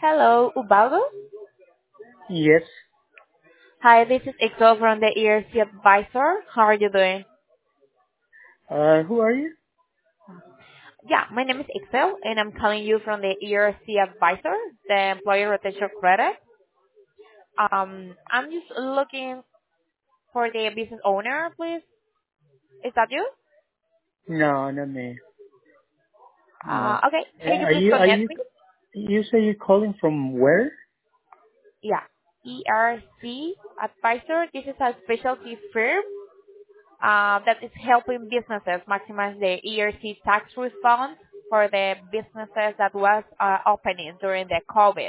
Hello, Ubaldo. Yes. Hi, this is Ixo from the ERC Advisor. How are you doing? Who are you? Yeah, my name is Ixo, and I'm calling you from the ERC Advisor, the Employer Retention Credit. I'm just looking for the business owner, please. Is that you? No, not me. No. Okay. Can you Are please you? Are connect you? me? You say you're calling from where? Yeah. ERC Advisor. This is a specialty firm that is helping businesses maximize the ERC tax refund for the businesses that was opening during the COVID.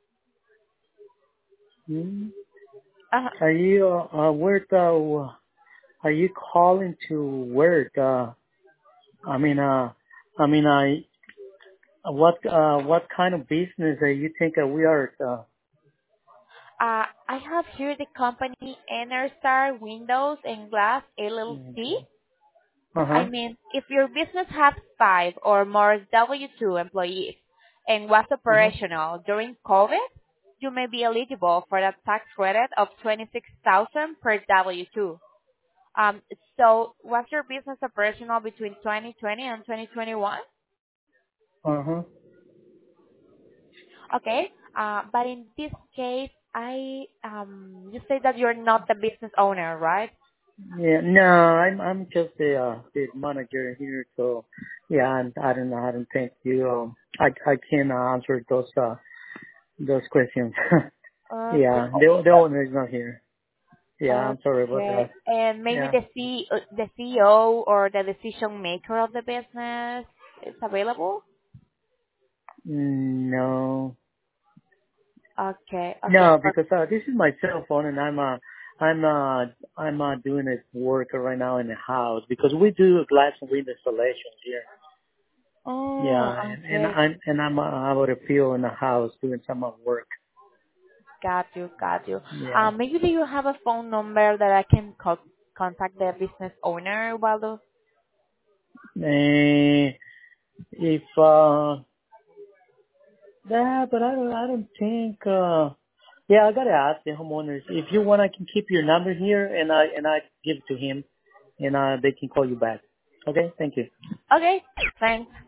Hmm? Uh, Are you? Where the? Are you calling to where the? I mean, I. What kind of business are you think we are? I have here the company Enerstar Windows and Glass LLC. Okay. Uh I huh. mean, if your business has 5 or more W-2 employees and was Uh huh. operational during COVID, you may be eligible for a tax credit of 26,000 per W-2. Um, so was your business operational between 2020 and 2021? Uh huh. Okay. But in this case, you say that you're not the business owner, right? Yeah, no, I'm just the manager here, so yeah, and I don't think you I can answer those questions. Okay. Yeah, the owner is not here. Yeah, I'm sorry about Okay. that. And maybe Yeah. the CEO or the decision maker of the business is available? No, Okay. Okay. no, because this is my cell phone, and I'm doing this work right now in the house because we do glass and window installations here. Oh, Yeah, okay. and I'm out of field in the house doing some of work. Got you. Got you. Yeah. Maybe do you have a phone number that I can contact the business owner, Waldo? If yeah, but I don't think yeah, I gotta ask the homeowners. If you want, I can keep your number here and I give it to him and they can call you back. Okay, thank you. Okay. Thanks.